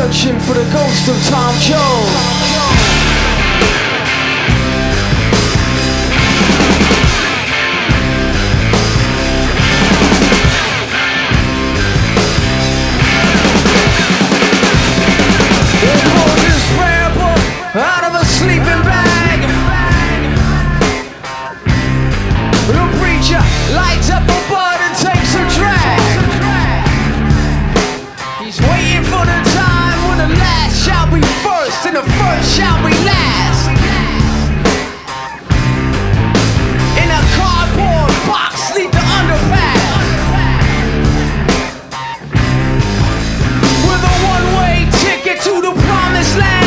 searching for the ghost of Tom Jones. Out of a sleeping bag, the preacher lights up a bud and takes a drag. He's waiting for the time when the last shall be first and the first shall be last. In a cardboard box neath the underpass, with a one-way ticket to the promised land.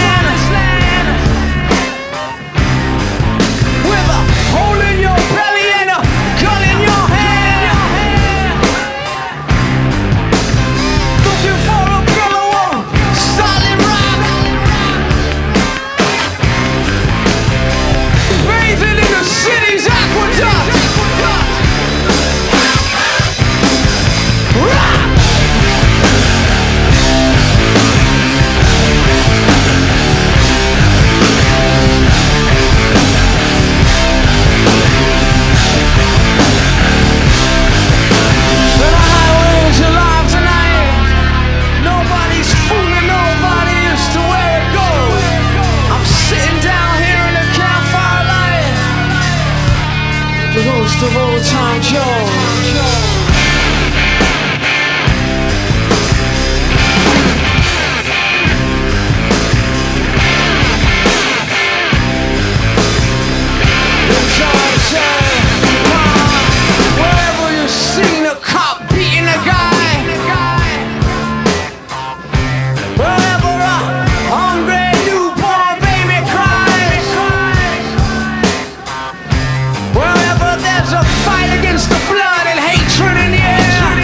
The ghost of old Tom Jones. Wherever you've seen a cop beating a guy, wherever a hungry newborn baby cries, wherever there's a fight against the blood and hatred in the air,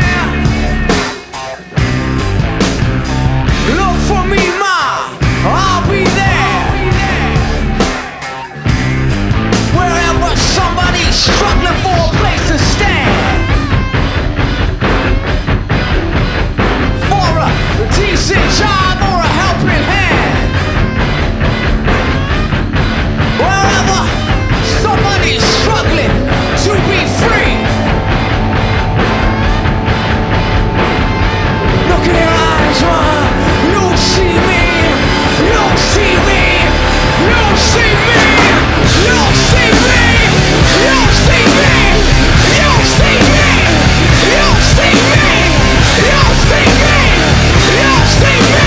look for me, ma, I'll be there. Wherever somebody's struggling for a place to stand, for a decent job or a helping hand, wherever somebody's struggling to be free, look in your eyes, man. You'll see me. You'll see me. You'll see me. You'll see me. You'll see me. You'll see me. You'll see me. You'll see me. You'll see me.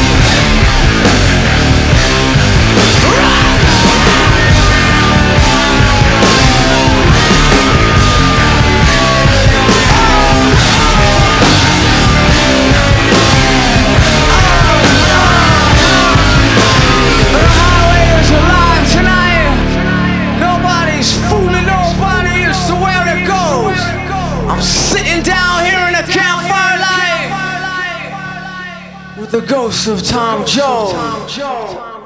The highway is alive tonight. Nobody's fooling nobody as to where it goes. I'm sitting down here in a campfire light with the ghost of Tom Jones.